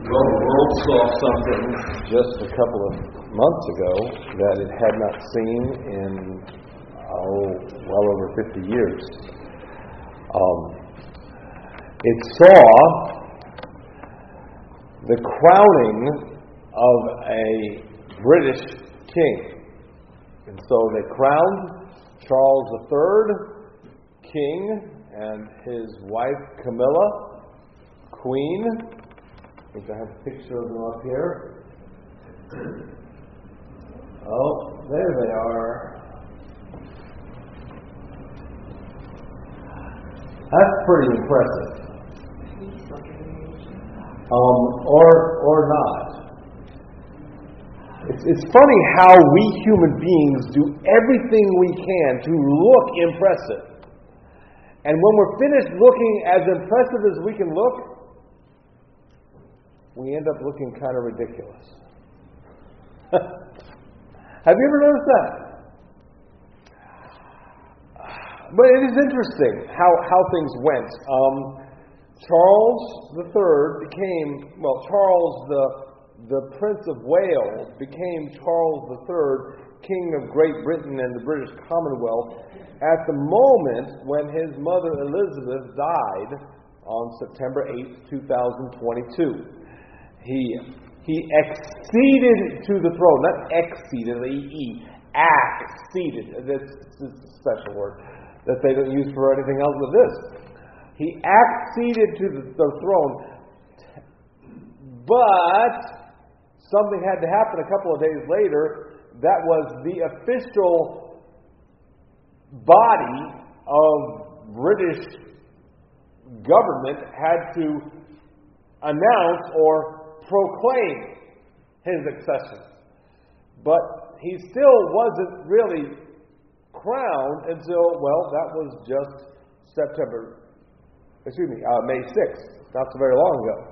Well, the world saw something just a couple of months ago that it had not seen in, well over 50 years. It saw the crowning of a British king. And so they crowned Charles III king and his wife Camilla queen. I think I have a picture of them up here. Oh, there they are. That's pretty impressive. Or not. It's funny how we human beings do everything we can to look impressive. And when we're finished looking as impressive as we can look, we end up looking kind of ridiculous. Have you ever noticed that? But it is interesting how things went. Charles III became, Charles the Prince of Wales became Charles III, King of Great Britain and the British Commonwealth, at the moment when his mother Elizabeth died on September 8, 2022. He acceded to the throne, not acceded, acceded. That's a special word that they don't use for anything else but this. He acceded to the throne, but something had to happen a couple of days later. That was the official body of British government had to announce or proclaim his accession. But he still wasn't really crowned until, that was just May 6th, not so very long ago.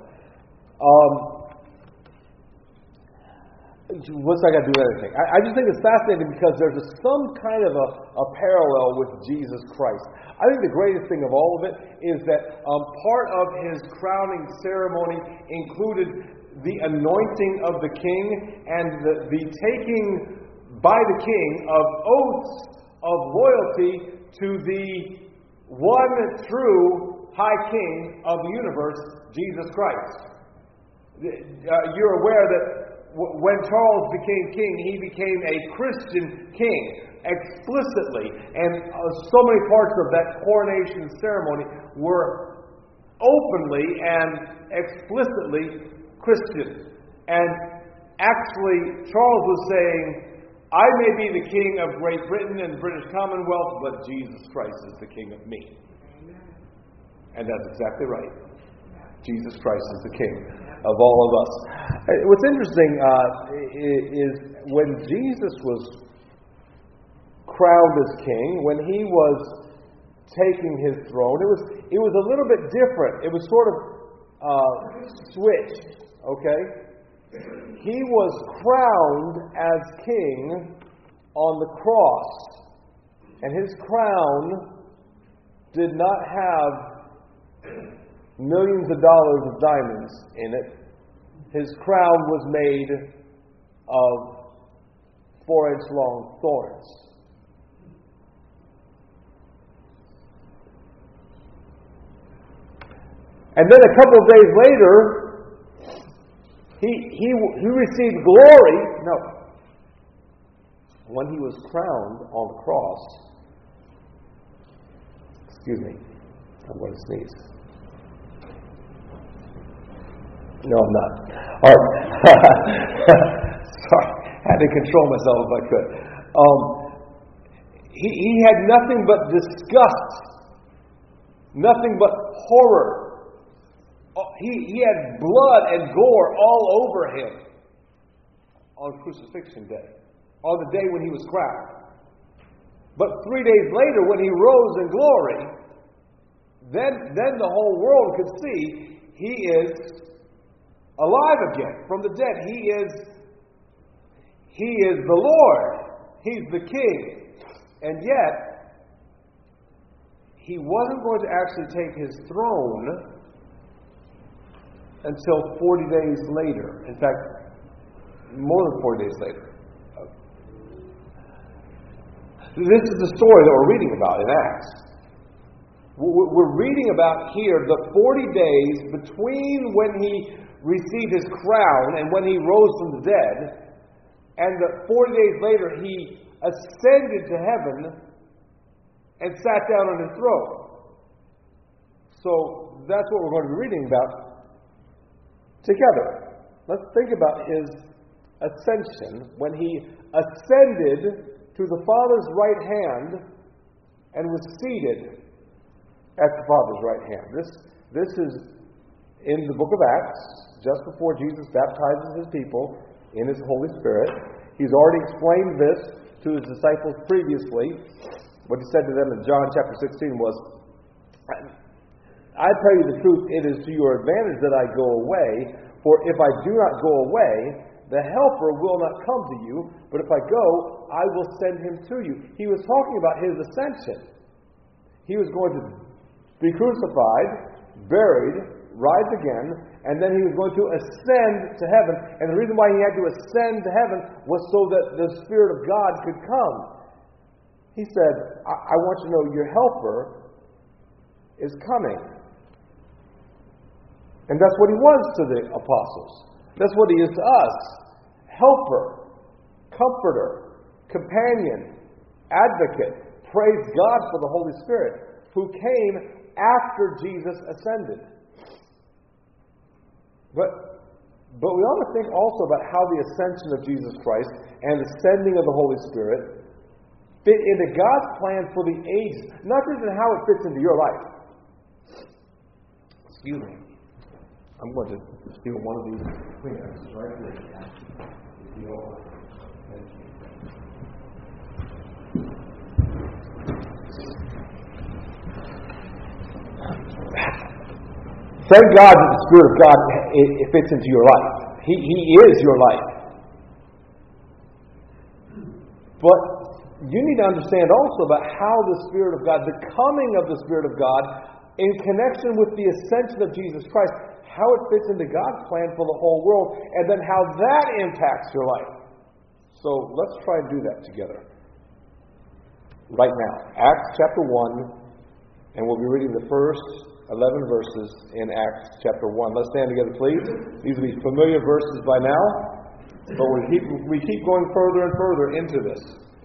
What's that got to do with anything? I just think it's fascinating because there's some kind of a parallel with Jesus Christ. I think the greatest thing of all of it is that part of his crowning ceremony included the anointing of the king and the taking by the king of oaths of loyalty to the one true high king of the universe, Jesus Christ. You're aware that when Charles became king, he became a Christian king explicitly, and so many parts of that coronation ceremony were openly and explicitly Christian. And actually, Charles was saying, I may be the king of Great Britain and British Commonwealth, but Jesus Christ is the king of me. And that's exactly right. Jesus Christ is the king of all of us. What's interesting is when Jesus was crowned as king, when he was taking his throne, it was a little bit different. It was sort of switched. Okay? He was crowned as king on the cross, and his crown did not have millions of dollars of diamonds in it. His crown was made of 4-inch long thorns. And then a couple of days later, he received glory. No. When he was crowned on the cross, excuse me, I'm going to sneeze. No, I'm not. All right. Sorry, had to control myself if I could. He had nothing but disgust, nothing but horror. He had blood and gore all over him on crucifixion day, on the day when he was crowned. But 3 days later, when he rose in glory, then the whole world could see he is alive again from the dead. He is the Lord. He's the King. And yet, he wasn't going to actually take his throne until 40 days later. In fact, more than 40 days later. This is the story that we're reading about in Acts. We're reading about here the 40 days between when he received his crown and when he rose from the dead, and the 40 days later he ascended to heaven and sat down on his throne. So that's what we're going to be reading about together. Let's think about his ascension when he ascended to the Father's right hand and was seated at the Father's right hand. This is in the book of Acts, just before Jesus baptizes his people in his Holy Spirit. He's already explained this to his disciples previously. What he said to them in John chapter 16 was, I tell you the truth, it is to your advantage that I go away, for if I do not go away, the Helper will not come to you, but if I go, I will send him to you. He was talking about his ascension. He was going to be crucified, buried, rise again, and then he was going to ascend to heaven. And the reason why he had to ascend to heaven was so that the Spirit of God could come. He said, I want you to know your Helper is coming. And that's what he was to the apostles. That's what he is to us. Helper, comforter, companion, advocate. Praise God for the Holy Spirit who came after Jesus ascended. But we ought to think also about how the ascension of Jesus Christ and the sending of the Holy Spirit fit into God's plan for the ages, not just in how it fits into your life. Excuse me. I'm going to steal one of these Kleenexes right here. Thank God that the Spirit of God it fits into your life. He is your life. But you need to understand also about how the Spirit of God, the coming of the Spirit of God, in connection with the ascension of Jesus Christ, how it fits into God's plan for the whole world, and then how that impacts your life. So let's try and do that together. Right now, Acts chapter 1, and we'll be reading the first 11 verses in Acts chapter 1. Let's stand together, please. These will be familiar verses by now, but we keep going further and further into this.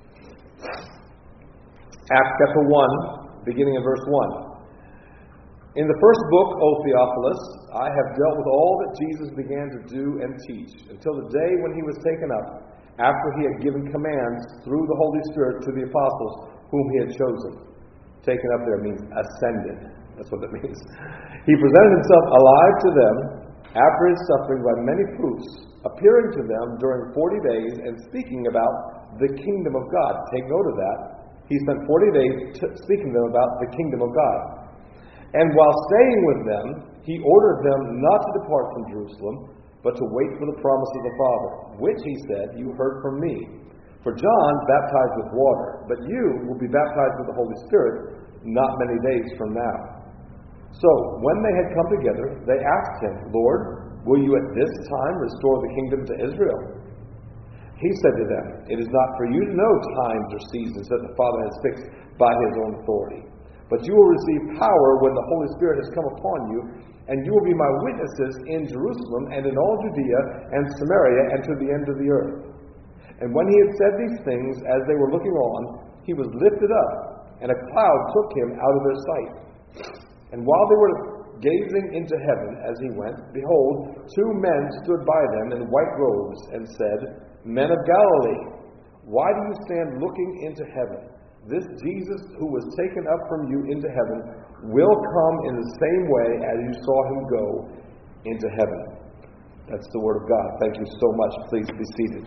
Acts chapter 1, beginning in verse 1. In the first book, O Theophilus, I have dealt with all that Jesus began to do and teach, until the day when he was taken up, after he had given commands through the Holy Spirit to the apostles whom he had chosen. Taken up there means ascended. That's what that means. He presented himself alive to them after his suffering by many proofs, appearing to them during 40 days and speaking about the kingdom of God. Take note of that. He spent 40 days speaking to them about the kingdom of God. And while staying with them, he ordered them not to depart from Jerusalem, but to wait for the promise of the Father, which, he said, you heard from me. For John baptized with water, but you will be baptized with the Holy Spirit not many days from now. So, when they had come together, they asked him, Lord, will you at this time restore the kingdom to Israel? He said to them, it is not for you to know times or seasons that the Father has fixed by his own authority. But you will receive power when the Holy Spirit has come upon you, and you will be my witnesses in Jerusalem and in all Judea and Samaria and to the end of the earth. And when he had said these things, as they were looking on, he was lifted up, and a cloud took him out of their sight. And while they were gazing into heaven as he went, behold, two men stood by them in white robes and said, Men of Galilee, why do you stand looking into heaven? This Jesus who was taken up from you into heaven will come in the same way as you saw him go into heaven. That's the word of God. Thank you so much. Please be seated.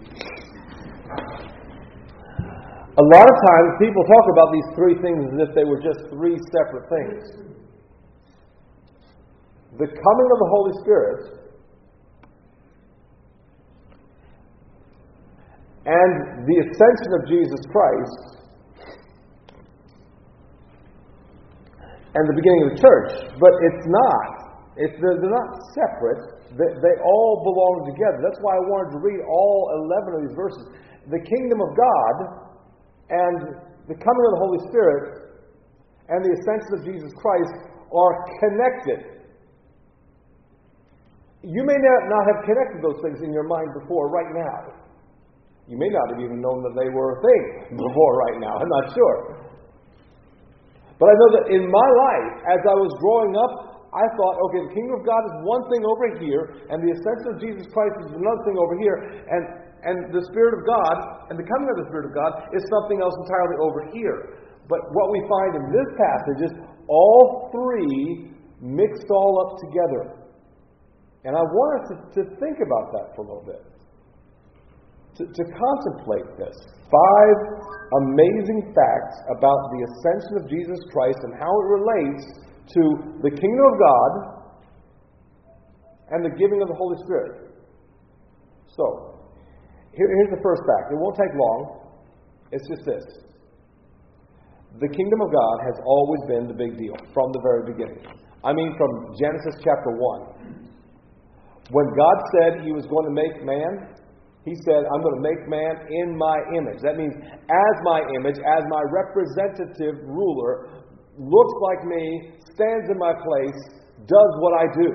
A lot of times people talk about these three things as if they were just three separate things. The coming of the Holy Spirit and the ascension of Jesus Christ and the beginning of the church. But it's not. They're not separate. They all belong together. That's why I wanted to read all 11 of these verses. The kingdom of God and the coming of the Holy Spirit and the ascension of Jesus Christ are connected. You may not have connected those things in your mind before right now. You may not have even known that they were a thing before right now. I'm not sure. But I know that in my life, as I was growing up, I thought, okay, the kingdom of God is one thing over here, and the ascension of Jesus Christ is another thing over here, and the Spirit of God, and the coming of the Spirit of God is something else entirely over here. But what we find in this passage is all three mixed all up together. And I want us to think about that for a little bit. To contemplate this. 5 amazing facts about the ascension of Jesus Christ and how it relates to the kingdom of God and the giving of the Holy Spirit. So, here's the first fact. It won't take long. It's just this. The kingdom of God has always been the big deal from the very beginning. I mean, from Genesis chapter 1. When God said He was going to make man, He said, I'm going to make man in my image. That means as my image, as my representative ruler, looks like me, stands in my place, does what I do.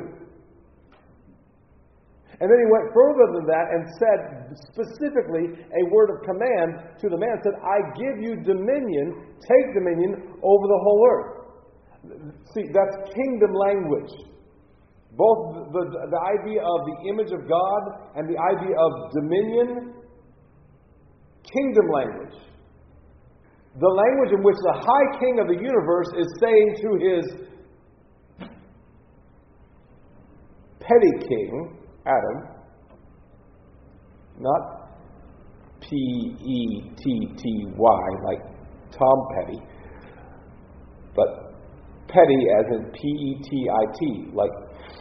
And then He went further than that and said specifically a word of command to the man, said, I give you dominion, take dominion over the whole earth. See, that's kingdom language. Both the idea of the image of God and the idea of dominion, kingdom language. The language in which the high king of the universe is saying to his petty king, Adam, not P-E-T-T-Y, like Tom Petty, but petty as in P-E-T-I-T, like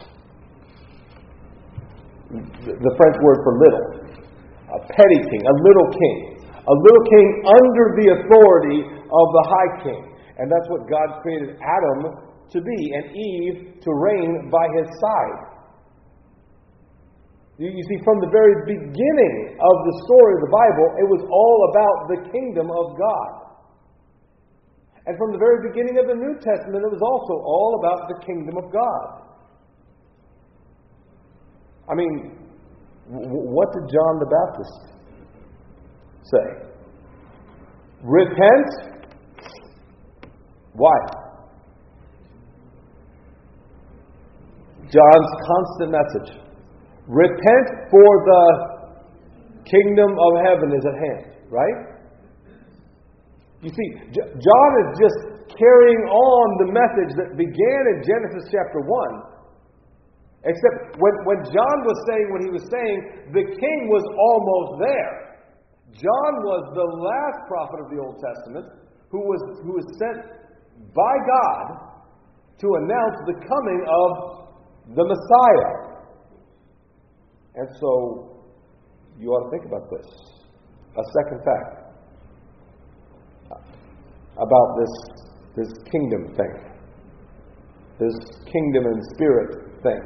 the French word for little. A petty king, a little king. A little king under the authority of the high king. And that's what God created Adam to be, and Eve to reign by his side. You see, from the very beginning of the story of the Bible, it was all about the kingdom of God. And from the very beginning of the New Testament, it was also all about the kingdom of God. I mean, what did John the Baptist say? Repent. Why? John's constant message. Repent, for the kingdom of heaven is at hand. Right? You see, John is just carrying on the message that began in Genesis chapter 1. Except when John was saying what he was saying, the king was almost there. John was the last prophet of the Old Testament who was sent by God to announce the coming of the Messiah. And so, you ought to think about this. A second fact about this kingdom thing. This kingdom and spirit thing.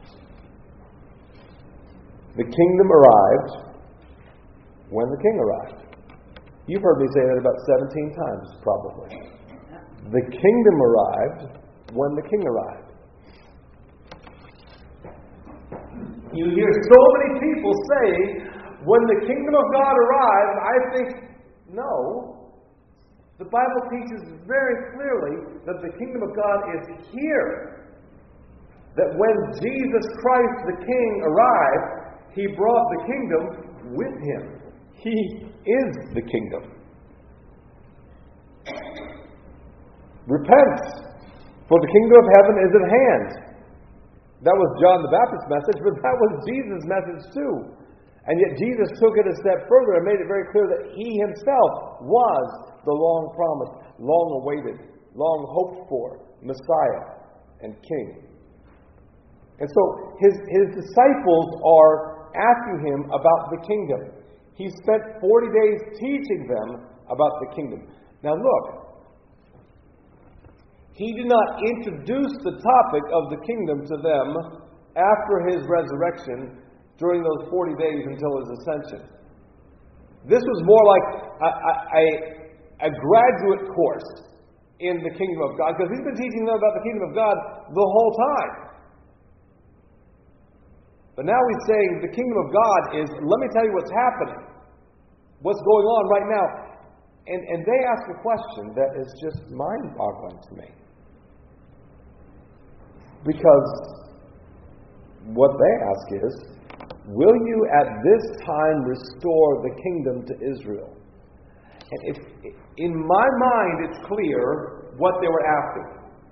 The kingdom arrived when the king arrived. You've heard me say that about 17 times, probably. The kingdom arrived when the king arrived. You hear so many people saying, when the kingdom of God arrives, I think, no. The Bible teaches very clearly that the kingdom of God is here. That when Jesus Christ the King arrived, He brought the kingdom with Him. He is the kingdom. Repent, for the kingdom of heaven is at hand. That was John the Baptist's message, but that was Jesus' message too. And yet Jesus took it a step further and made it very clear that He Himself was the long promised, long awaited, long hoped for Messiah and King. And so His disciples are asking Him about the kingdom. He spent 40 days teaching them about the kingdom. Now look, He did not introduce the topic of the kingdom to them after His resurrection during those 40 days until His ascension. This was more like a graduate course in the kingdom of God, because He's been teaching them about the kingdom of God the whole time. But now He's saying the kingdom of God is, let me tell you what's happening, what's going on right now. And they ask a question that is just mind-boggling to me. Because what they ask is, will you at this time restore the kingdom to Israel? And in my mind, it's clear what they were asking.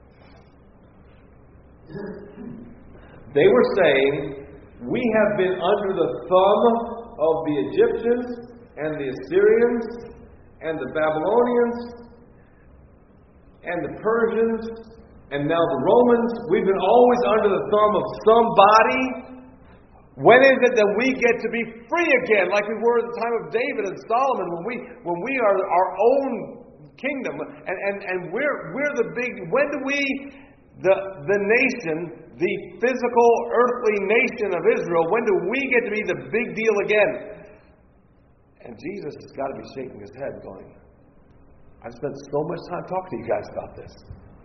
They were saying, we have been under the thumb of the Egyptians and the Assyrians and the Babylonians and the Persians and now the Romans. We've been always under the thumb of somebody. When is it that we get to be free again, like we were at the time of David and Solomon, when we are our own kingdom, and we're the big? When do we, the nation, the physical earthly nation of Israel, when do we get to be the big deal again? And Jesus has got to be shaking his head, going, I've spent so much time talking to you guys about this.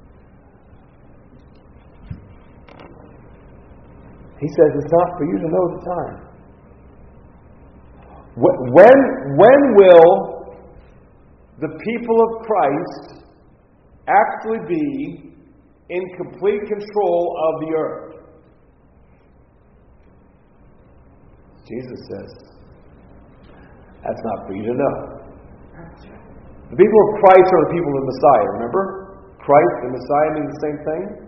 He says it's not for you to know the time. When will the people of Christ actually be in complete control of the earth? Jesus says, that's not for you to know. The people of Christ are the people of the Messiah, remember? Christ and Messiah mean the same thing.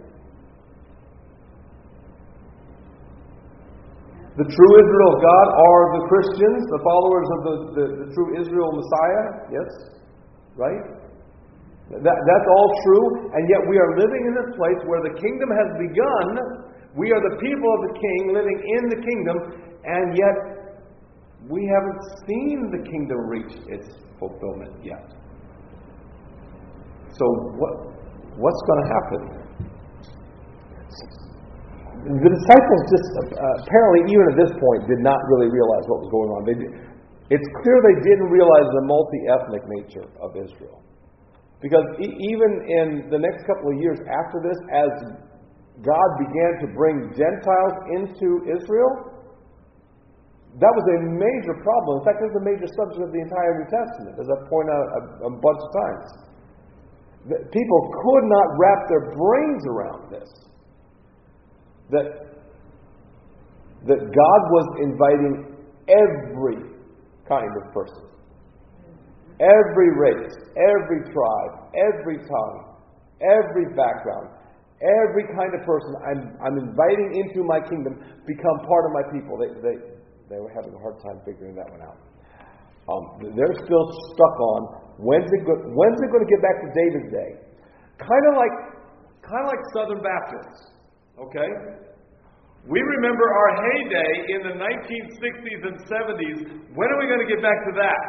The true Israel of God are the Christians, the followers of the true Israel Messiah. Yes? Right? That's all true, and yet we are living in this place where the kingdom has begun. We are the people of the King living in the kingdom, and yet we haven't seen the kingdom reach its fulfillment yet. So what's going to happen? The disciples just apparently, even at this point, did not really realize what was going on. It's clear they didn't realize the multi-ethnic nature of Israel. Because even in the next couple of years after this, as God began to bring Gentiles into Israel, that was a major problem. In fact, it was a major subject of the entire New Testament, as I've pointed out a bunch of times. People could not wrap their brains around this. That God was inviting every kind of person. Every race, every tribe, every tongue, every background, every kind of person I'm inviting into my kingdom become part of my people. They were having a hard time figuring that one out. They're still stuck on when's it going to get back to David's day? Kind of like Southern Baptists. Okay? We remember our heyday in the 1960s and 70s. When are we going to get back to that?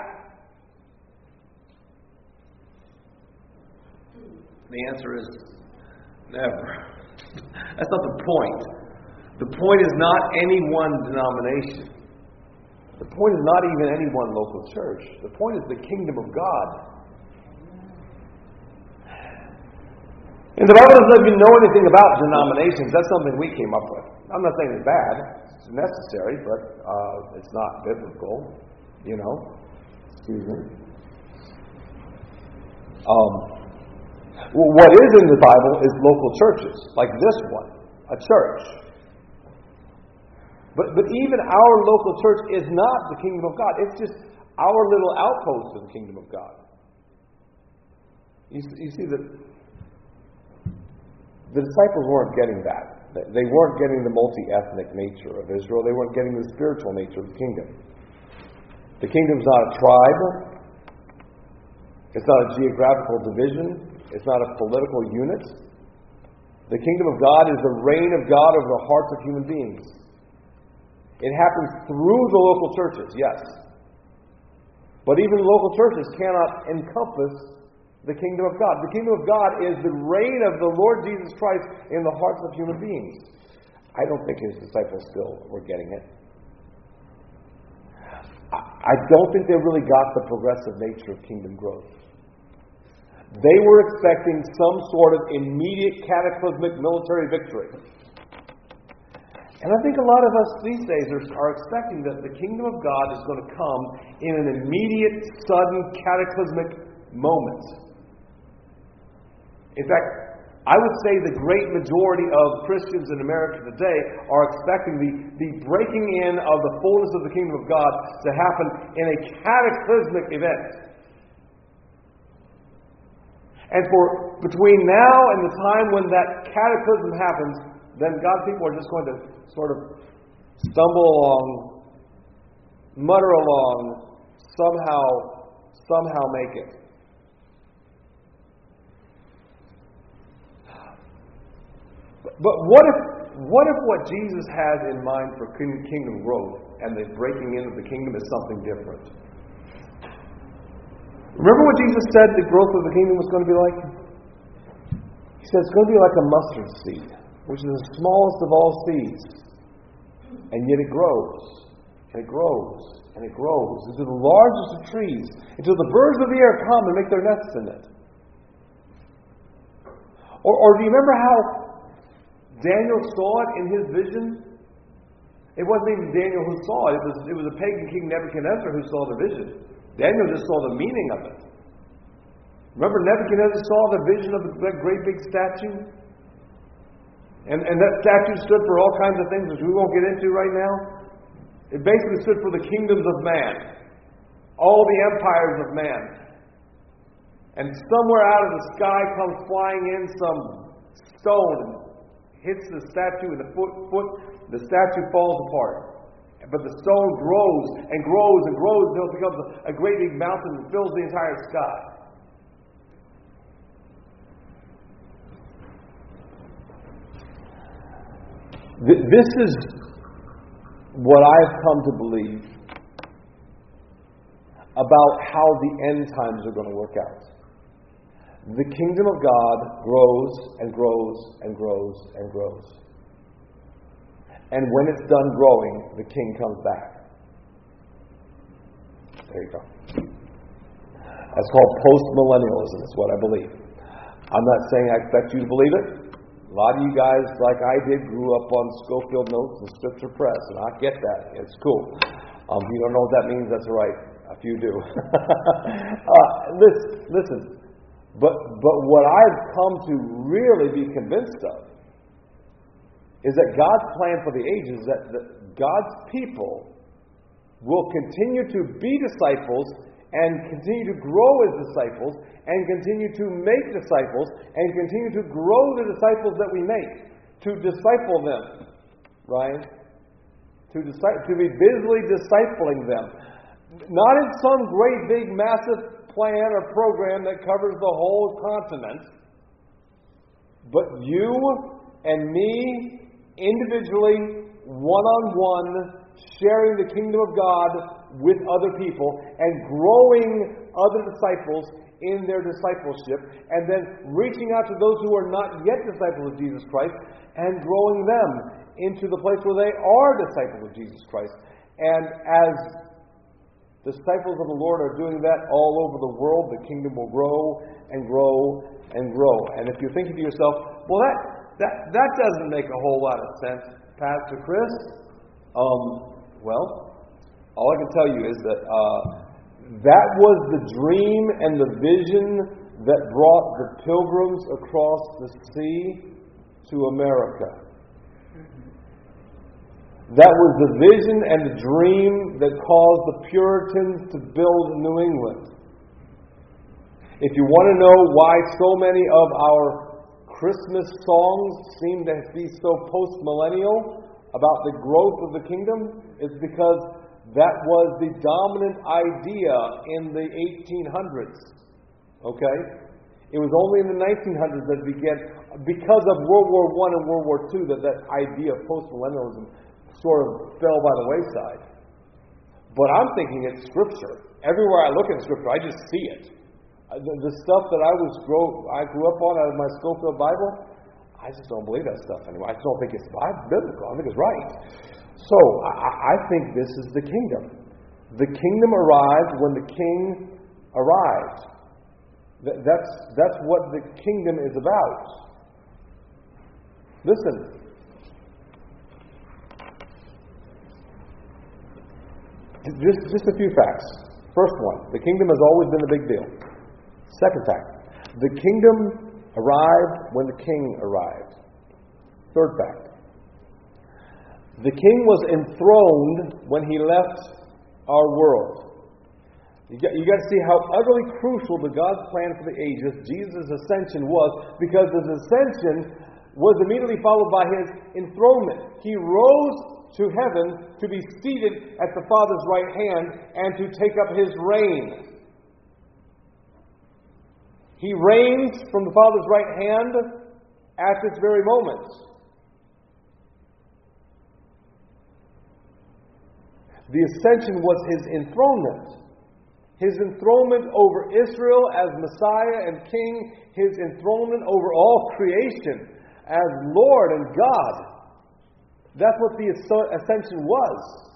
The answer is never. That's not the point. The point is not any one denomination. The point is not even any one local church. The point is the kingdom of God. And the Bible doesn't let you know anything about denominations. That's something we came up with. I'm not saying it's bad. It's necessary, but it's not biblical. You know. Excuse me. What is in the Bible is local churches, like this one, a church. But even our local church is not the kingdom of God. It's just our little outpost of the kingdom of God. You see that the disciples weren't getting that. They weren't getting the multi-ethnic nature of Israel. They weren't getting the spiritual nature of the kingdom. The kingdom's not a tribe. It's not a geographical division. It's not a political unit. The kingdom of God is the reign of God over the hearts of human beings. It happens through the local churches, yes. But even local churches cannot encompass the kingdom of God. The kingdom of God is the reign of the Lord Jesus Christ in the hearts of human beings. I don't think his disciples still were getting it. I don't think they really got the progressive nature of kingdom growth. They were expecting some sort of immediate cataclysmic military victory. And I think a lot of us these days are expecting that the kingdom of God is going to come in an immediate, sudden, cataclysmic moment. In fact, I would say the great majority of Christians in America today are expecting the breaking in of the fullness of the kingdom of God to happen in a cataclysmic event. And for between now and the time when that cataclysm happens, then God's people are just going to sort of stumble along, mutter along, somehow make it. But what if what Jesus has in mind for kingdom growth and the breaking in of the kingdom is something different? Remember what Jesus said the growth of the kingdom was going to be like? He said it's going to be like a mustard seed, which is the smallest of all seeds. And yet it grows, and it grows, and it grows into the largest of trees, until the birds of the air come and make their nests in it. Or do you remember how Daniel saw it in his vision? It wasn't even Daniel who saw it. It was a pagan king Nebuchadnezzar who saw the vision. Daniel just saw the meaning of it. Remember Nebuchadnezzar saw the vision of that great big statue? And that statue stood for all kinds of things which we won't get into right now. It basically stood for the kingdoms of man. All the empires of man. And somewhere out of the sky comes flying in some stone, hits the statue in the foot, the statue falls apart. But the stone grows and grows and grows until it becomes a great big mountain and fills the entire sky. This is what I've come to believe about how the end times are going to work out. The kingdom of God grows and grows and grows and grows. And when it's done growing, the king comes back. There you go. That's called post-millennialism, is what I believe. I'm not saying I expect you to believe it. A lot of you guys, like I did, grew up on Schofield Notes and Scripture Press, and I get that. It's cool. If you don't know what that means, that's all right. A few do. Listen. But what I've come to really be convinced of is that God's plan for the ages is that God's people will continue to be disciples and continue to grow as disciples and continue to make disciples and continue to grow the disciples that we make. To disciple them. Ryan? To be busily discipling them. Not in some great big massive plan or program that covers the whole continent, but you and me individually, one-on-one, sharing the kingdom of God with other people and growing other disciples in their discipleship, and then reaching out to those who are not yet disciples of Jesus Christ and growing them into the place where they are disciples of Jesus Christ. And as disciples of the Lord are doing that all over the world, the kingdom will grow and grow and grow. And if you're thinking to yourself, well, that doesn't make a whole lot of sense, Pastor Chris. Well, all I can tell you is that that was the dream and the vision that brought the pilgrims across the sea to America. That was the vision and the dream that caused the Puritans to build New England. If you want to know why so many of our Christmas songs seem to be so post-millennial about the growth of the kingdom, it's because that was the dominant idea in the 1800s. Okay? It was only in the 1900s that it began, because of World War I and World War II, that idea of post-millennialism sort of fell by the wayside. But I'm thinking it's Scripture. Everywhere I look at Scripture, I just see it. The stuff that I grew up on out of my Schofield Bible, I just don't believe that stuff anymore. I just don't think it's biblical. I think it's right. So I think this is the kingdom. The kingdom arrived when the king arrived. That's what the kingdom is about. Listen. Just a few facts. First one, the kingdom has always been a big deal. Second fact, the kingdom arrived when the king arrived. Third fact, the king was enthroned when he left our world. You got to see how utterly crucial to God's plan for the ages Jesus' ascension was, because his ascension was immediately followed by his enthronement. He rose to heaven to be seated at the Father's right hand and to take up his reign. He reigns from the Father's right hand at this very moment. The ascension was his enthronement. His enthronement over Israel as Messiah and King. His enthronement over all creation as Lord and God. That's what the ascension was.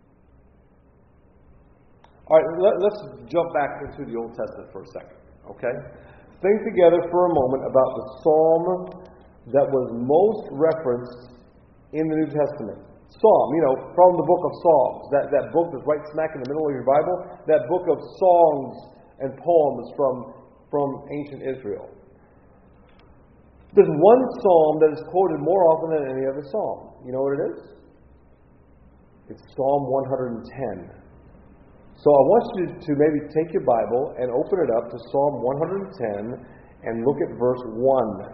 All right, let's jump back into the Old Testament for a second. Okay? Think together for a moment about the psalm that was most referenced in the New Testament. Psalm, from the book of Psalms. That book that's right smack in the middle of your Bible. That book of songs and poems from ancient Israel. There's one psalm that is quoted more often than any other psalm. You know what it is? It's Psalm 110. So I want you to maybe take your Bible and open it up to Psalm 110 and look at verse 1.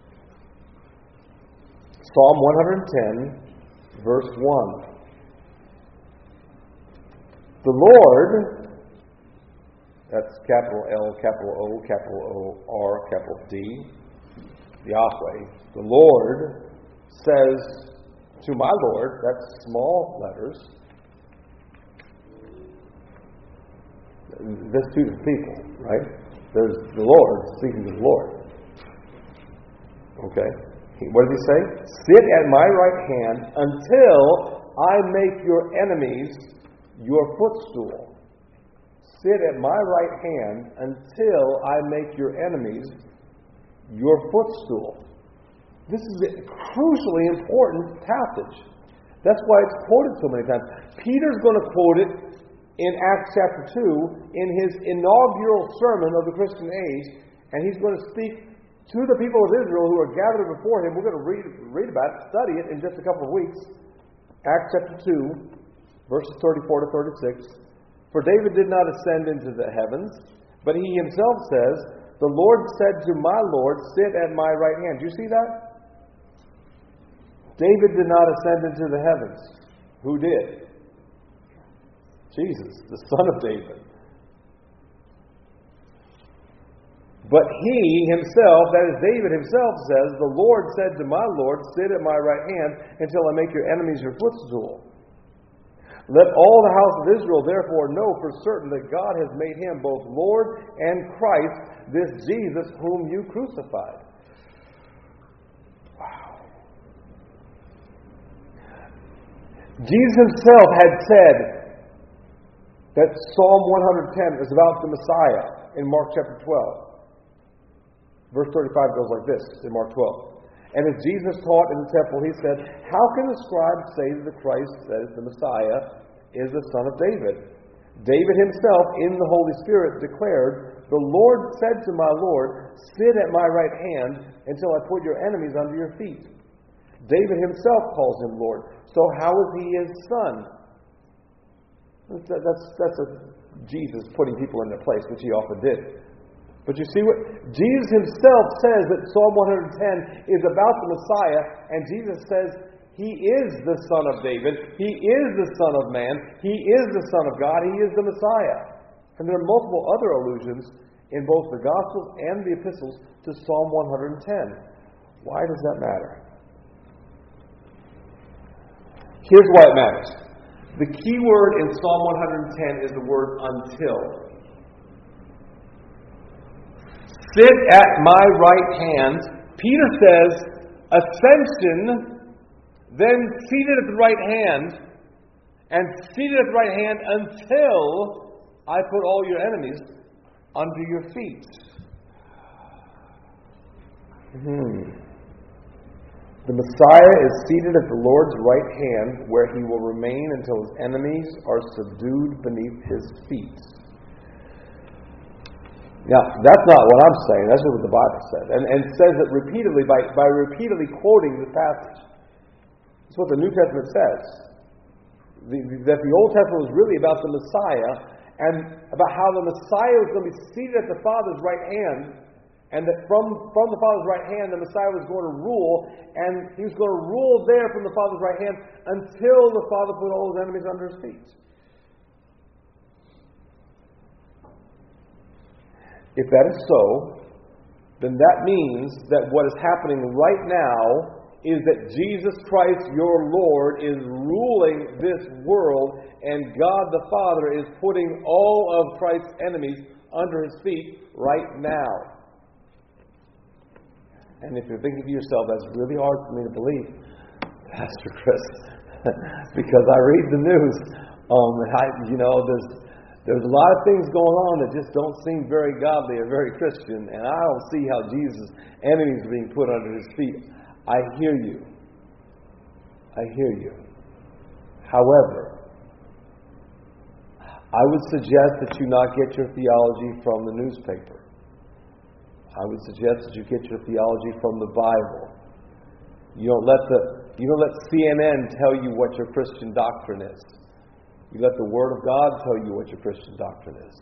Psalm 110, verse 1. The Lord, that's capital L, capital O, capital O, R, capital D, Yahweh. The Lord says to my Lord, that's small letters. There's two people, right? There's the Lord speaking to the Lord. Okay? What does he say? Sit at my right hand until I make your enemies your footstool. Sit at my right hand until I make your enemies your footstool. This is a crucially important passage. That's why it's quoted so many times. Peter's going to quote it in Acts chapter 2 in his inaugural sermon of the Christian age, and he's going to speak to the people of Israel who are gathered before him. We're going to read about it, study it in just a couple of weeks. Acts chapter 2, verses 34 to 36. For David did not ascend into the heavens, but he himself says, the Lord said to my Lord, sit at my right hand. Do you see that? David did not ascend into the heavens. Who did? Jesus, the son of David. But he himself, that is David himself, says, the Lord said to my Lord, sit at my right hand until I make your enemies your footstool. Let all the house of Israel therefore know for certain that God has made him both Lord and Christ, this Jesus whom you crucified. Wow. Jesus himself had said that Psalm 110 is about the Messiah in Mark chapter 12. Verse 35 goes like this in Mark 12. And as Jesus taught in the temple, he said, how can the scribes say that the Christ, that is the Messiah, is the son of David? David himself, in the Holy Spirit, declared, the Lord said to my Lord, sit at my right hand until I put your enemies under your feet. David himself calls him Lord. So how is he his son? That's Jesus putting people in their place, which he often did. But you see what? Jesus himself says that Psalm 110 is about the Messiah, and Jesus says he is the Son of David, he is the Son of Man, he is the Son of God, he is the Messiah. And there are multiple other allusions in both the Gospels and the Epistles to Psalm 110. Why does that matter? Here's why it matters. The key word in Psalm 110 is the word until. sit at my right hand. Peter says, ascension, then seated at the right hand, and seated at the right hand until I put all your enemies under your feet. The Messiah is seated at the Lord's right hand, where he will remain until his enemies are subdued beneath his feet. Now, that's not what I'm saying. That's what the Bible says. And it says it repeatedly by repeatedly quoting the passage. That's what the New Testament says. That the Old Testament was really about the Messiah and about how the Messiah was going to be seated at the Father's right hand, and that from the Father's right hand the Messiah was going to rule, and he was going to rule there from the Father's right hand until the Father put all his enemies under his feet. If that is so, then that means that what is happening right now is that Jesus Christ, your Lord, is ruling this world, and God the Father is putting all of Christ's enemies under his feet right now. And if you're thinking to yourself, that's really hard for me to believe, Pastor Chris, because I read the news, there's a lot of things going on that just don't seem very godly or very Christian, and I don't see how Jesus' enemies are being put under his feet. I hear you. However, I would suggest that you not get your theology from the newspaper. I would suggest that you get your theology from the Bible. You don't let CNN tell you what your Christian doctrine is. You let the Word of God tell you what your Christian doctrine is.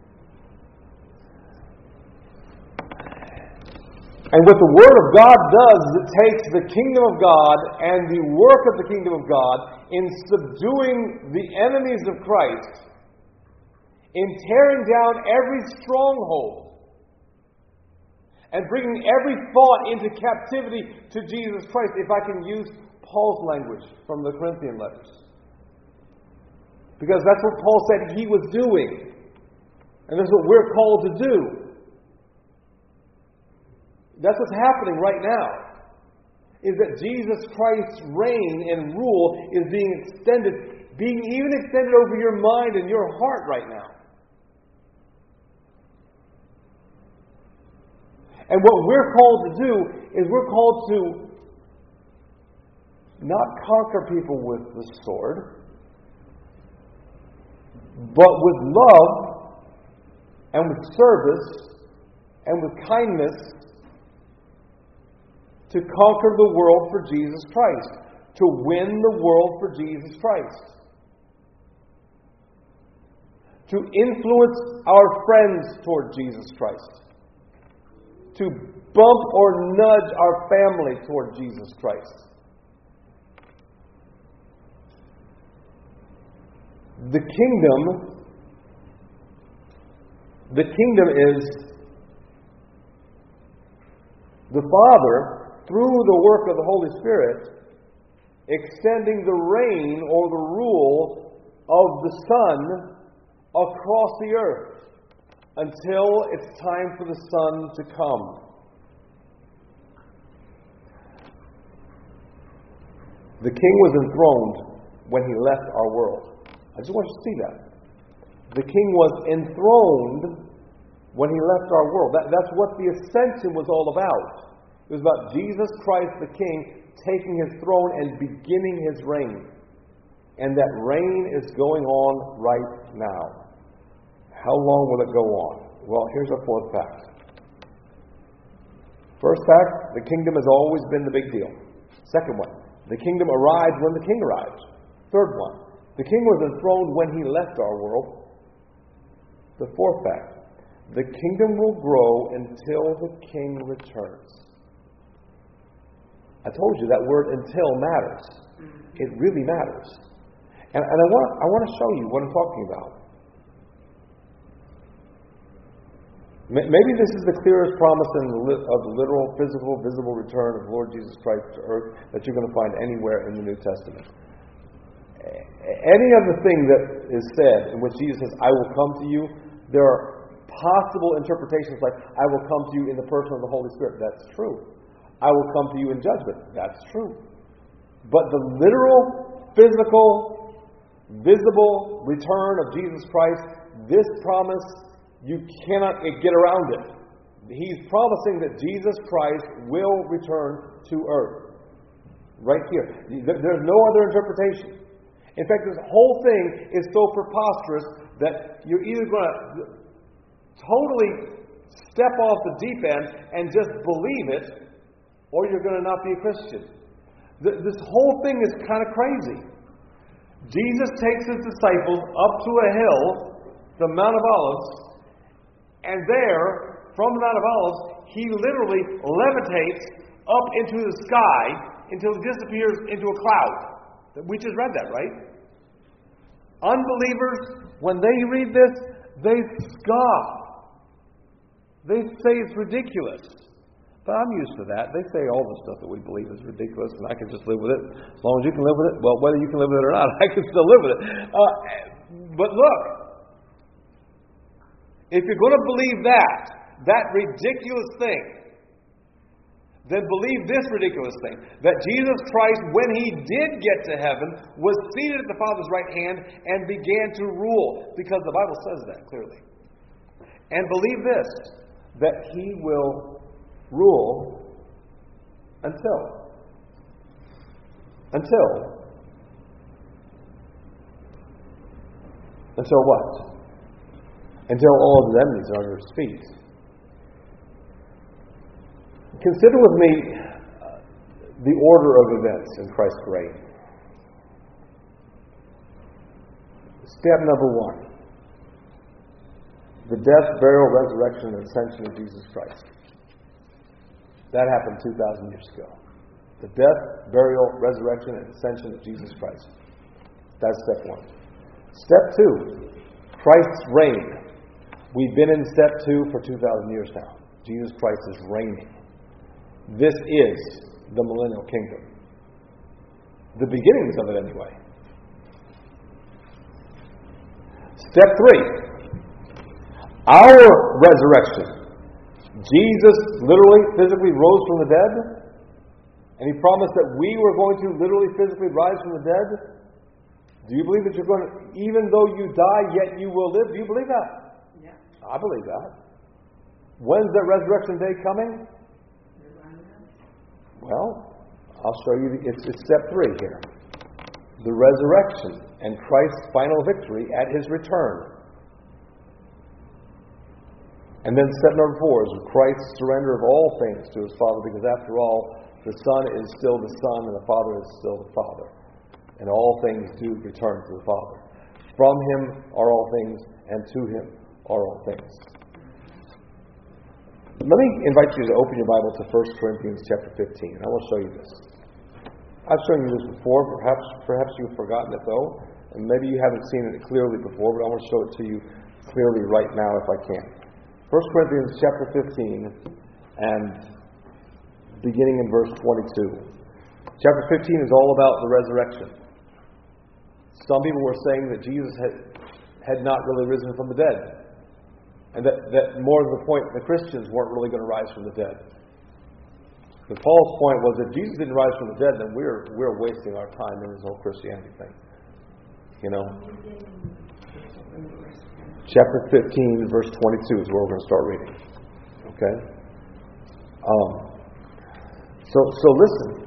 And what the Word of God does is it takes the kingdom of God and the work of the kingdom of God in subduing the enemies of Christ, in tearing down every stronghold, and bringing every thought into captivity to Jesus Christ, if I can use Paul's language from the Corinthian letters. Because that's what Paul said he was doing. And that's what we're called to do. That's what's happening right now. Is that Jesus Christ's reign and rule is being even extended over your mind and your heart right now. And what we're called to do is we're called to not conquer people with the sword, but with love and with service and with kindness to conquer the world for Jesus Christ, to win the world for Jesus Christ, to influence our friends toward Jesus Christ, to bump or nudge our family toward Jesus Christ. The kingdom is the Father, through the work of the Holy Spirit, extending the reign or the rule of the Son across the earth until it's time for the Son to come. The King was enthroned when he left our world. I just want you to see that. The King was enthroned when he left our world. That's what the ascension was all about. It was about Jesus Christ the King taking his throne and beginning his reign. And that reign is going on right now. How long will it go on? Well, here's our fourth fact. First fact, the kingdom has always been the big deal. Second one, the kingdom arrived when the King arrived. Third one, the King was enthroned when he left our world. The fourth fact, the kingdom will grow until the King returns. I told you that word "until" matters. It really matters. And I want to show you what I'm talking about. Maybe this is the clearest promise of the literal, physical, visible return of Lord Jesus Christ to earth that you're going to find anywhere in the New Testament. Any other thing that is said in which Jesus says, "I will come to you," there are possible interpretations like, I will come to you in the person of the Holy Spirit. That's true. I will come to you in judgment. That's true. But the literal, physical, visible return of Jesus Christ, this promise, you cannot get around it. He's promising that Jesus Christ will return to earth. Right here. There's no other interpretation. In fact, this whole thing is so preposterous that you're either going to totally step off the deep end and just believe it, or you're going to not be a Christian. This whole thing is kind of crazy. Jesus takes his disciples up to a hill, the Mount of Olives, and there, from the Mount of Olives, he literally levitates up into the sky until he disappears into a cloud. We just read that, right? Unbelievers, when they read this, they scoff. They say it's ridiculous. But I'm used to that. They say all the stuff that we believe is ridiculous, and I can just live with it. As long as you can live with it, well, whether you can live with it or not, I can still live with it. But look, if you're going to believe that ridiculous thing, then believe this ridiculous thing, that Jesus Christ, when he did get to heaven, was seated at the Father's right hand and began to rule, because the Bible says that clearly. And believe this, that he will rule until what? Until all of his enemies are under his feet. Consider with me the order of events in Christ's reign. Step number 1. The death, burial, resurrection, and ascension of Jesus Christ. That happened 2,000 years ago. The death, burial, resurrection, and ascension of Jesus Christ. That's step 1. Step 2. Christ's reign. We've been in step 2 for 2,000 years now. Jesus Christ is reigning. This is the millennial kingdom. The beginnings of it, anyway. Step 3. Our resurrection. Jesus literally, physically rose from the dead. And he promised that we were going to literally, physically rise from the dead. Do you believe that you're going to, even though you die, yet you will live? Do you believe that? Yeah. I believe that. When's that resurrection day coming? Well, I'll show you. It's step 3 here. The resurrection and Christ's final victory at his return. And then step number 4 is Christ's surrender of all things to his Father, because after all, the Son is still the Son and the Father is still the Father. And all things do return to the Father. From him are all things, and to him are all things. Let me invite you to open your Bible to 1 Corinthians chapter 15. I will show you this. I've shown you this before. Perhaps you've forgotten it, though. And maybe you haven't seen it clearly before, but I want to show it to you clearly right now if I can. 1 Corinthians chapter 15, and beginning in verse 22. Chapter 15 is all about the resurrection. Some people were saying that Jesus had not really risen from the dead. And that more to the point, the Christians weren't really going to rise from the dead. But Paul's point was that Jesus didn't rise from the dead, then we're wasting our time in this whole Christianity thing. You know? Chapter 15, verse 22 is where we're going to start reading. Okay? So listen.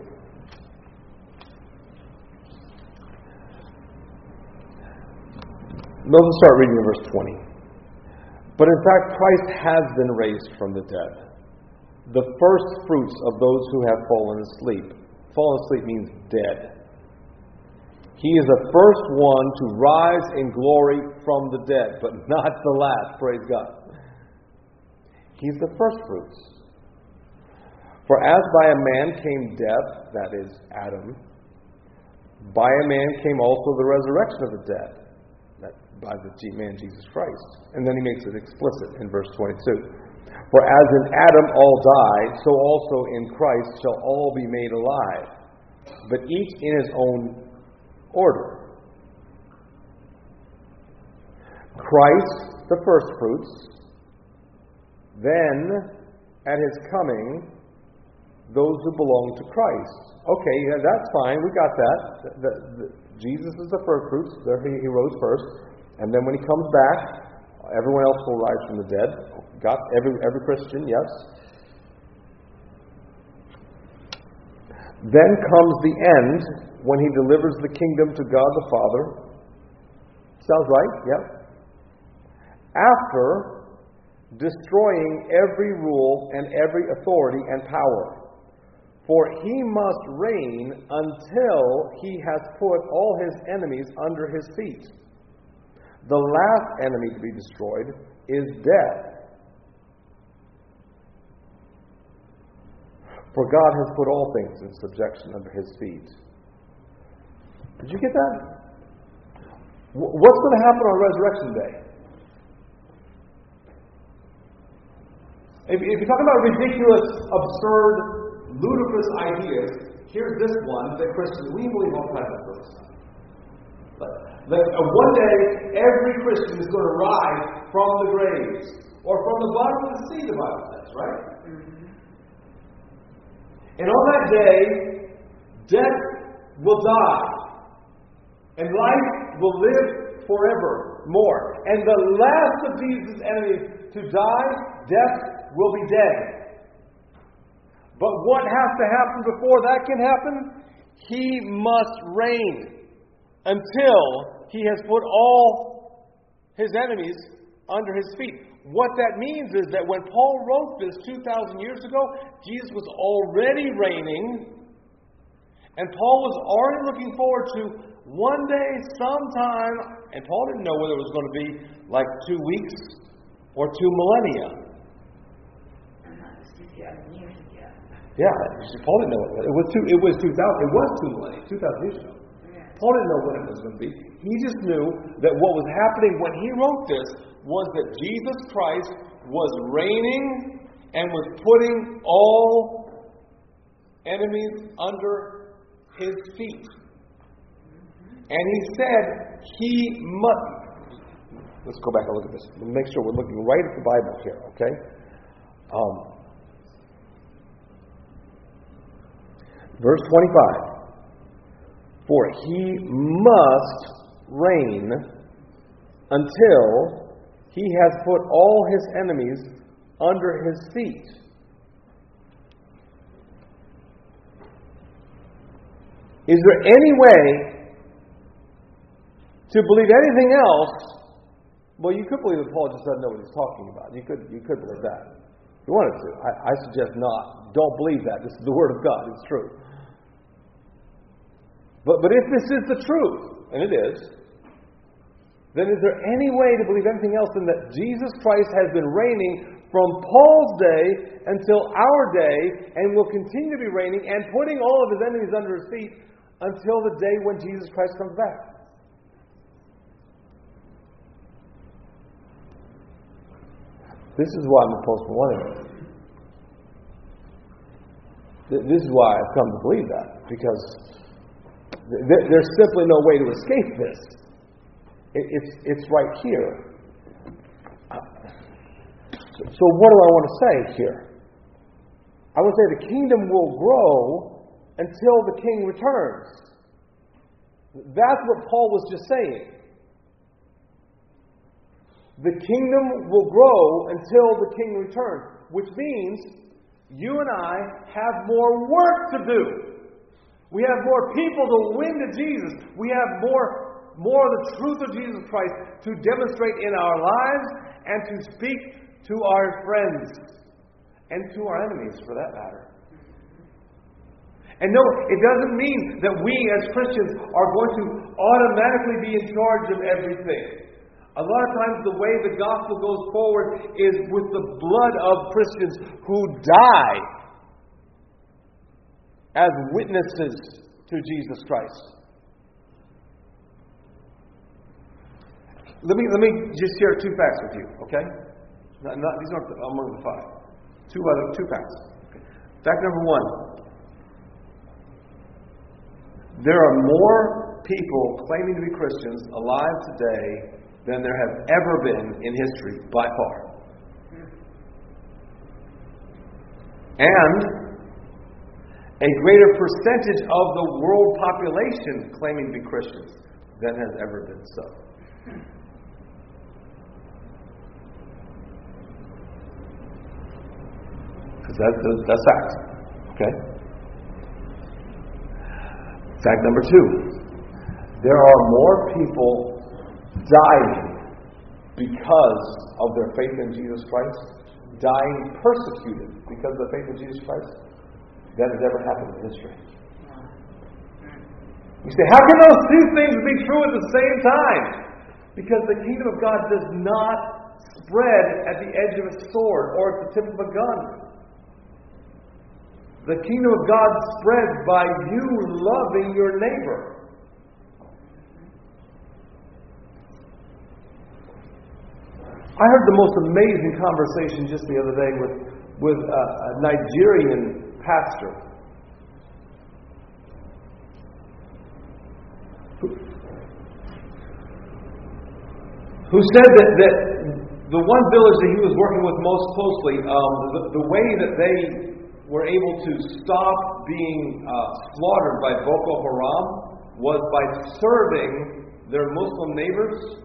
Let's start reading in verse 20. But in fact, Christ has been raised from the dead, the first fruits of those who have fallen asleep. Fallen asleep means dead. He is the first one to rise in glory from the dead, but not the last, praise God. He's the first fruits. For as by a man came death, that is Adam, by a man came also the resurrection of the dead, by the man Jesus Christ. And then he makes it explicit in verse 22. For as in Adam all die, so also in Christ shall all be made alive, but each in his own order. Christ, the first fruits, Then, at His coming, those who belong to Christ. Okay, yeah, that's fine. We got that. Jesus is the first fruits. He rose first. And then when He comes back, everyone else will rise from the dead. Got every Christian, yes. Then comes the end, when He delivers the kingdom to God the Father. Sounds right? Yep. After destroying every rule and every authority and power. For He must reign until He has put all His enemies under His feet. The last enemy to be destroyed is death. For God has put all things in subjection under His feet. Did you get that? What's going to happen on Resurrection Day? If you're talking about ridiculous, absurd, ludicrous ideas, here's this one that Christians, we believe all kinds of sort of stuff. One day, every Christian is going to rise from the graves, or from the bottom of the sea, the Bible says, right? Mm-hmm. And on that day, death will die, and life will live forevermore. And the last of Jesus' enemies to die, death will be dead. But what has to happen before that can happen? He must reign until He has put all His enemies under His feet. What that means is that when Paul wrote this 2,000 years ago, Jesus was already reigning, and Paul was already looking forward to one day, sometime, and Paul didn't know whether it was going to be like 2 weeks or 2 millennia. Yeah, Paul didn't know it was 2,000. It was 2 millennia, 2,000 years ago. Paul didn't know when it was going to be. He just knew that what was happening when he wrote this was that Jesus Christ was reigning and was putting all enemies under His feet. And He said He must. Let's go back and look at this. Make sure we're looking right at the Bible here, okay? Verse 25. For He must reign until He has put all His enemies under His feet. Is there any way to believe anything else? Well, you could believe that Paul just doesn't know what he's talking about. You could believe that. If you wanted to. I suggest not. Don't believe that. This is the Word of God. It's true. But if this is the truth, and it is, then is there any way to believe anything else than that Jesus Christ has been reigning from Paul's day until our day, and will continue to be reigning and putting all of His enemies under His feet until the day when Jesus Christ comes back? This is why I'm opposed to one of it. This is why I've come to believe that, because there's simply no way to escape this. It's right here. So what do I want to say here? I would say the kingdom will grow until the king returns. That's what Paul was just saying. The kingdom will grow until the king returns, which means you and I have more work to do. We have more people to win to Jesus. We have more of the truth of Jesus Christ to demonstrate in our lives and to speak to our friends and to our enemies, for that matter. And no, it doesn't mean that we as Christians are going to automatically be in charge of everything. A lot of times the way the gospel goes forward is with the blood of Christians who die as witnesses to Jesus Christ. Let me just share 2 facts with you, okay? These aren't among the 5. Two facts. Okay. Fact number 1. There are more people claiming to be Christians alive today than there have ever been in history, by far. And a greater percentage of the world population claiming to be Christians than has ever been so. That's fact. Okay? Fact number 2. There are more people dying because of their faith in Jesus Christ, dying persecuted because of their faith in Jesus Christ, than has ever happened in history. You say, how can those two things be true at the same time? Because the kingdom of God does not spread at the edge of a sword or at the tip of a gun. The kingdom of God spreads by you loving your neighbor. I heard the most amazing conversation just the other day with a Nigerian pastor who said that the one village that he was working with most closely, the way that they were able to stop being slaughtered by Boko Haram was by serving their Muslim neighbors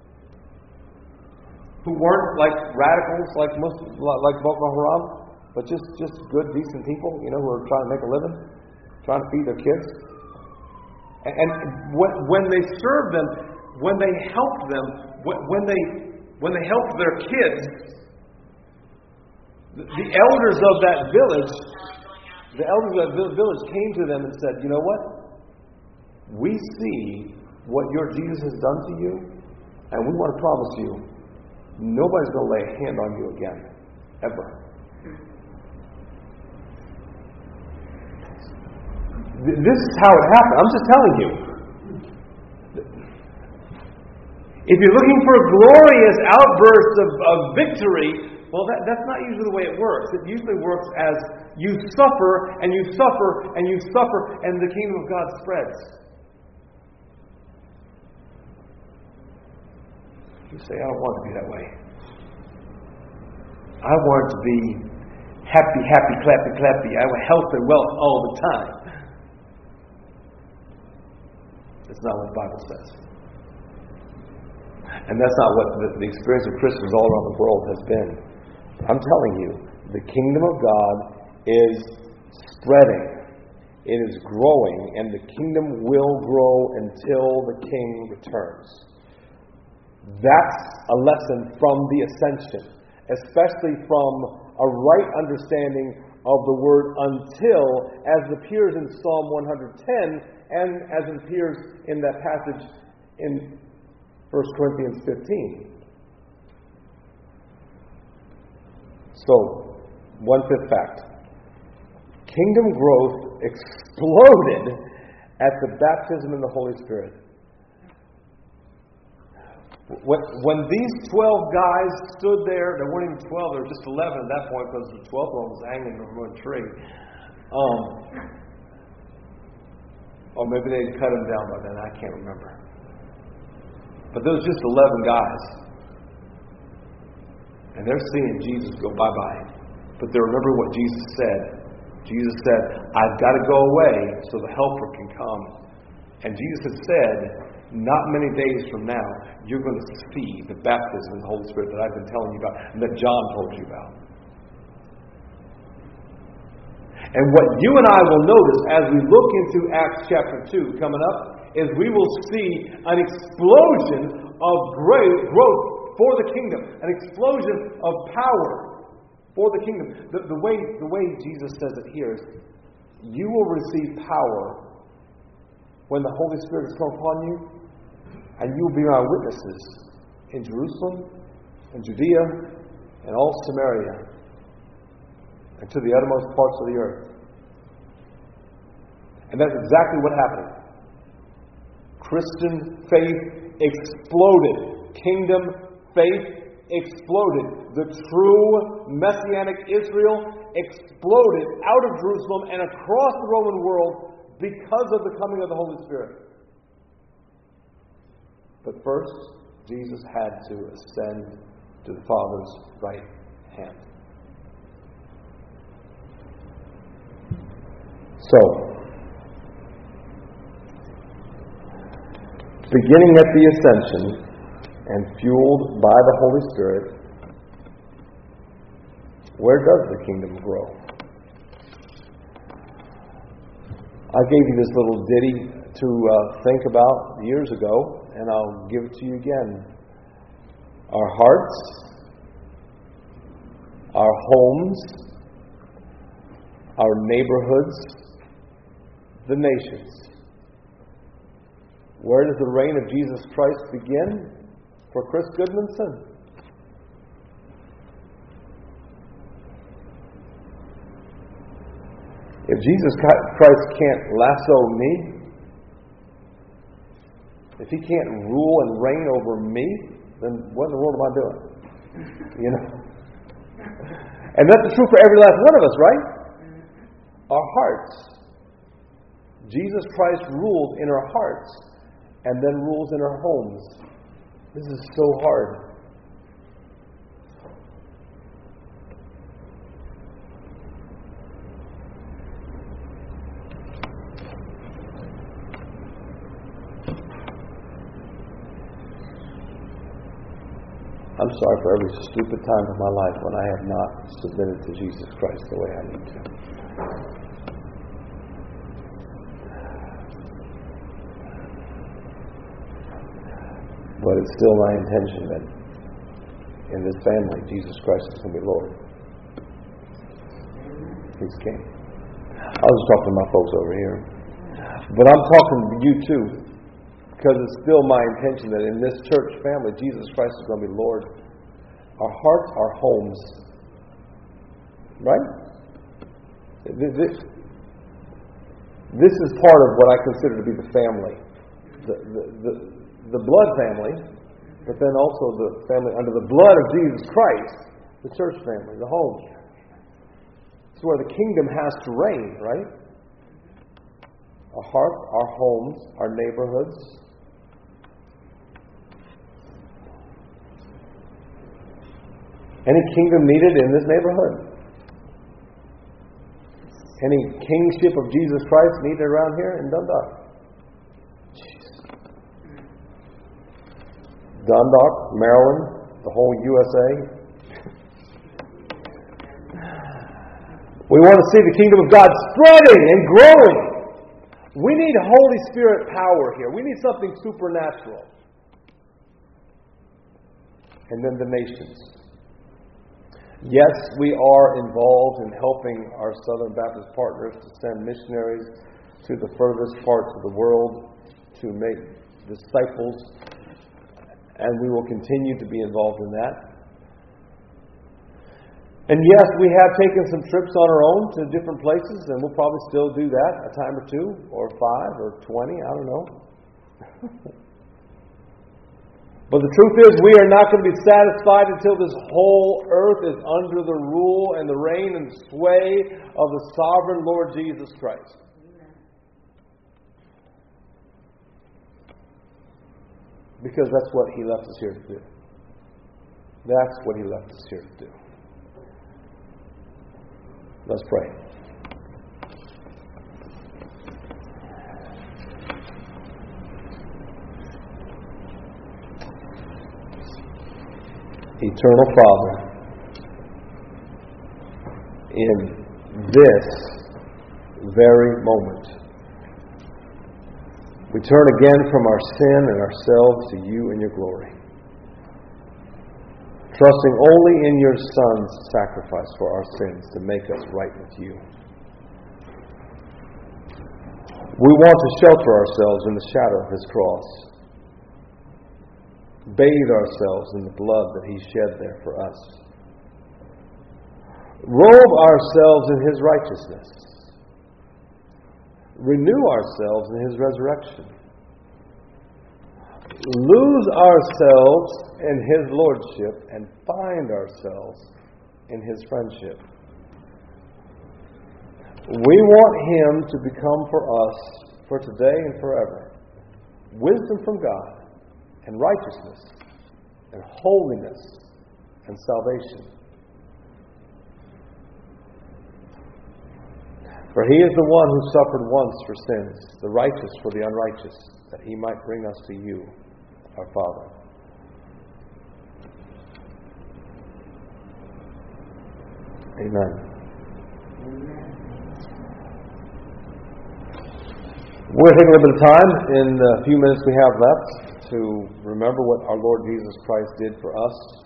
who weren't like radicals like Boko Haram, but just good, decent people, who are trying to make a living, trying to feed their kids. And when they served them, when they helped them, when they helped their kids, the elders of that village, came to them and said, "You know what? We see what your Jesus has done to you, and we want to promise you, nobody's going to lay a hand on you again, ever." This is how it happened. I'm just telling you. If you're looking for glorious outbursts of victory, well, that's not usually the way it works. It usually works as you suffer, and you suffer, and you suffer, and the kingdom of God spreads. You say, I don't want to be that way. I want to be happy, happy, clappy, clappy. I want health and wealth all the time. That's not what the Bible says. And that's not what the experience of Christians all around the world has been. I'm telling you, the kingdom of God is spreading. It is growing, and the kingdom will grow until the King returns. That's a lesson from the ascension, especially from a right understanding of the word until, as appears in Psalm 110, and as appears in that passage in 1 Corinthians 15. So, 1/5 fact. Kingdom growth exploded at the baptism in the Holy Spirit. When these 12 guys stood there, there weren't even 12, there were just 11 at that point because the 12th one was hanging from a tree. Or maybe they cut him down by then, I can't remember. But there was just 11 guys. And they're seeing Jesus go bye-bye. But they remember what Jesus said. Jesus said, I've got to go away so the helper can come. And Jesus had said, not many days from now, you're going to see the baptism of the Holy Spirit that I've been telling you about and that John told you about. And what you and I will notice as we look into Acts chapter 2 coming up is we will see an explosion of growth for the kingdom, an explosion of power for the kingdom. The way Jesus says it here is, you will receive power when the Holy Spirit has come upon you, and you will be my witnesses in Jerusalem, in Judea, and all Samaria, and to the uttermost parts of the earth. And that's exactly what happened. Christian faith exploded. Kingdom faith exploded. The true Messianic Israel exploded out of Jerusalem and across the Roman world because of the coming of the Holy Spirit. But first, Jesus had to ascend to the Father's right hand. So, beginning at the ascension and fueled by the Holy Spirit, where does the kingdom grow? I gave you this little ditty to think about years ago, and I'll give it to you again. Our hearts, our homes, our neighborhoods, the nations. Where does the reign of Jesus Christ begin for Chris Goodmanson? If Jesus Christ can't lasso me, if He can't rule and reign over me, then what in the world am I doing? You know? And that's true for every last one of us, right? Our hearts. Jesus Christ rules in our hearts and then rules in our homes. This is so hard. I'm sorry for every stupid time of my life when I have not submitted to Jesus Christ the way I need to. But it's still my intention that in this family, Jesus Christ is going to be Lord. He's King. I was talking to my folks over here. But I'm talking to you too. Because it's still my intention that in this church family, Jesus Christ is going to be Lord. Our hearts, our homes. Right? This is part of what I consider to be the family. The blood family, but then also the family under the blood of Jesus Christ, the church family, the home. It's where the kingdom has to reign, right? Our hearts, our homes, our neighborhoods. Any kingdom needed in this neighborhood? Any kingship of Jesus Christ needed around here in Dundalk? Dundalk, Maryland, the whole USA. We want to see the kingdom of God spreading and growing. We need Holy Spirit power here. We need something supernatural. And then the nations. Yes, we are involved in helping our Southern Baptist partners to send missionaries to the furthest parts of the world to make disciples, and we will continue to be involved in that. And yes, we have taken some trips on our own to different places, and we'll probably still do that a time or two, or 5, or 20, I don't know. But the truth is, we are not going to be satisfied until this whole earth is under the rule and the reign and sway of the sovereign Lord Jesus Christ. Because that's what He left us here to do. That's what He left us here to do. Let's pray. Eternal Father, in this very moment, we turn again from our sin and ourselves to You and Your glory, trusting only in Your Son's sacrifice for our sins to make us right with You. We want to shelter ourselves in the shadow of His cross, bathe ourselves in the blood that He shed there for us, robe ourselves in His righteousness, renew ourselves in His resurrection, lose ourselves in His lordship, and find ourselves in His friendship. We want Him to become for us, for today and forever, wisdom from God, and righteousness, and holiness, and salvation. For he is the one who suffered once for sins, the righteous for the unrighteous, that he might bring us to you, our Father. Amen. We're going to take a little bit of time in the few minutes we have left to remember what our Lord Jesus Christ did for us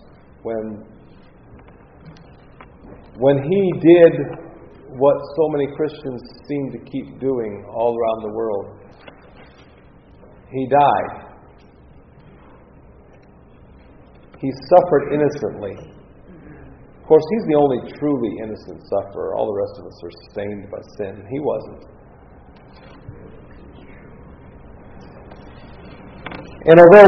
when He did what so many Christians seem to keep doing all around the world. He died. He suffered innocently. Of course, He's the only truly innocent sufferer. All the rest of us are stained by sin. He wasn't. And although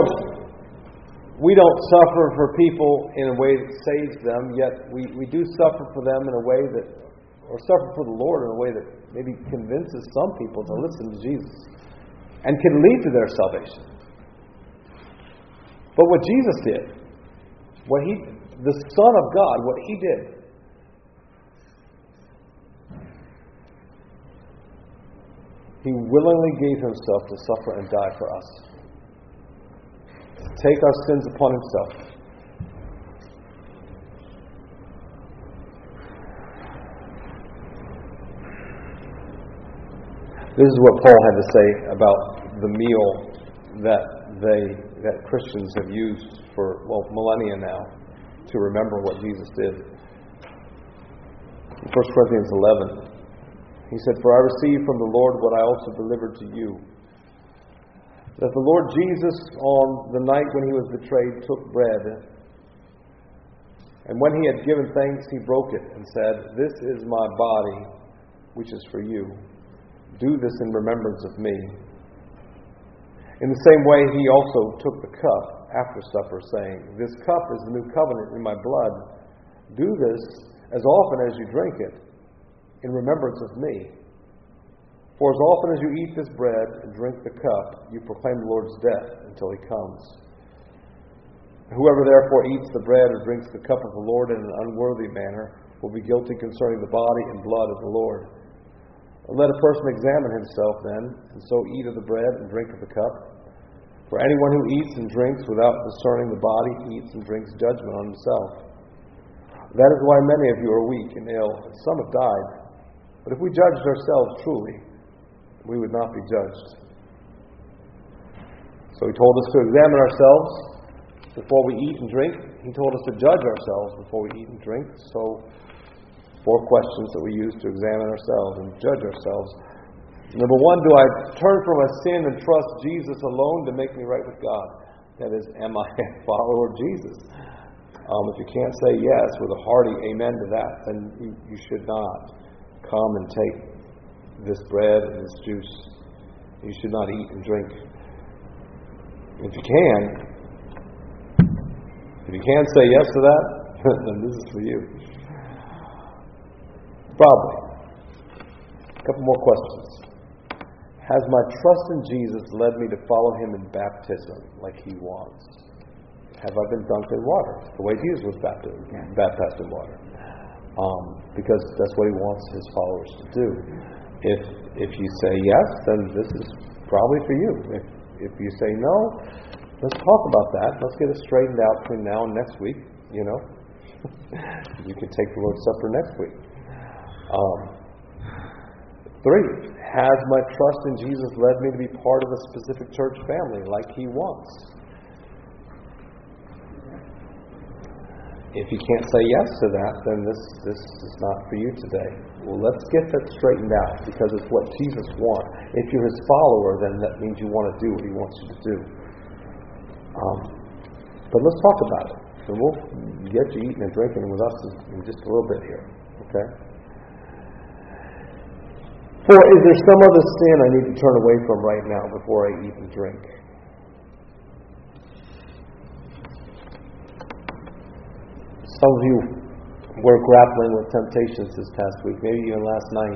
we don't suffer for people in a way that saves them, yet we do suffer for them in a way that, or suffer for the Lord in a way that maybe convinces some people to listen to Jesus and can lead to their salvation. But what Jesus did, the Son of God, what He did, He willingly gave Himself to suffer and die for us. Take our sins upon Himself. This is what Paul had to say about the meal that Christians have used for, millennia now to remember what Jesus did. In 1 Corinthians 11, he said, "For I received from the Lord what I also delivered to you, that the Lord Jesus, on the night when He was betrayed, took bread, and when He had given thanks, He broke it and said, 'This is my body, which is for you. Do this in remembrance of me.' In the same way, He also took the cup after supper, saying, 'This cup is the new covenant in my blood. Do this as often as you drink it in remembrance of me. For as often as you eat this bread and drink the cup, you proclaim the Lord's death until He comes. Whoever therefore eats the bread or drinks the cup of the Lord in an unworthy manner will be guilty concerning the body and blood of the Lord. Let a person examine himself then, and so eat of the bread and drink of the cup. For anyone who eats and drinks without discerning the body eats and drinks judgment on himself. That is why many of you are weak and ill, and some have died. But if we judged ourselves truly, we would not be judged.'" So He told us to examine ourselves before we eat and drink. He told us to judge ourselves before we eat and drink. So, 4 questions that we use to examine ourselves and judge ourselves. Number 1, do I turn from my sin and trust Jesus alone to make me right with God? That is, am I a follower of Jesus? If you can't say yes with a hearty amen to that, then you should not come and take this bread and this juice. You should not eat and drink. If you can say yes to that, then this is for you. Probably. A couple more questions. Has my trust in Jesus led me to follow Him in baptism like He wants? Have I been dunked in water the way Jesus was baptized in water? Because that's what He wants His followers to do. If you say yes, then this is probably for you. If you say no, let's talk about that. Let's get it straightened out between now and next week. You can take the Lord's Supper next week. 3, has my trust in Jesus led me to be part of a specific church family like He wants? If you can't say yes to that, then this is not for you today. Well, let's get that straightened out, because it's what Jesus wants. If you're His follower, then that means you want to do what He wants you to do. But let's talk about it. And we'll get you eating and drinking with us in just a little bit here. Okay? 4, is there some other sin I need to turn away from right now before I eat and drink? Some of you were grappling with temptations this past week, maybe even last night.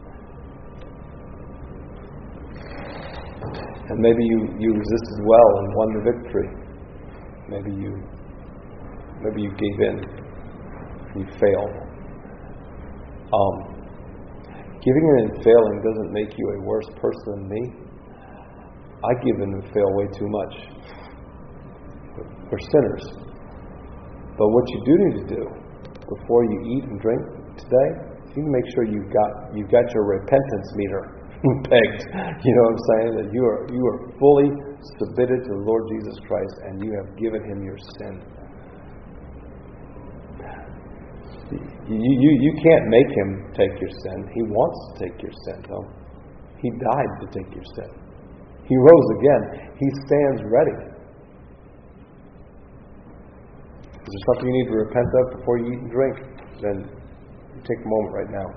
And maybe you resisted well and won the victory. Maybe you gave in. You failed. Giving in and failing doesn't make you a worse person than me. I give in and fail way too much. We're sinners. But what you do need to do before you eat and drink today, you need to make sure you've got your repentance meter pegged. You know what I'm saying? That you are fully submitted to the Lord Jesus Christ and you have given Him your sin. You can't make Him take your sin. He wants to take your sin, though. He died to take your sin. He rose again. He stands ready. Is there something you need to repent of before you eat and drink? Then take a moment right now.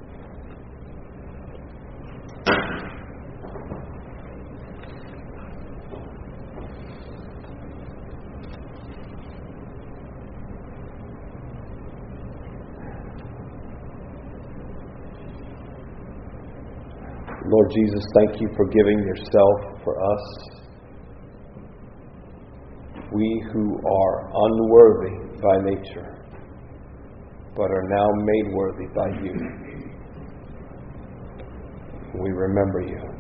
Lord Jesus, thank you for giving yourself for us. We who are unworthy by nature, but are now made worthy by you. We remember you.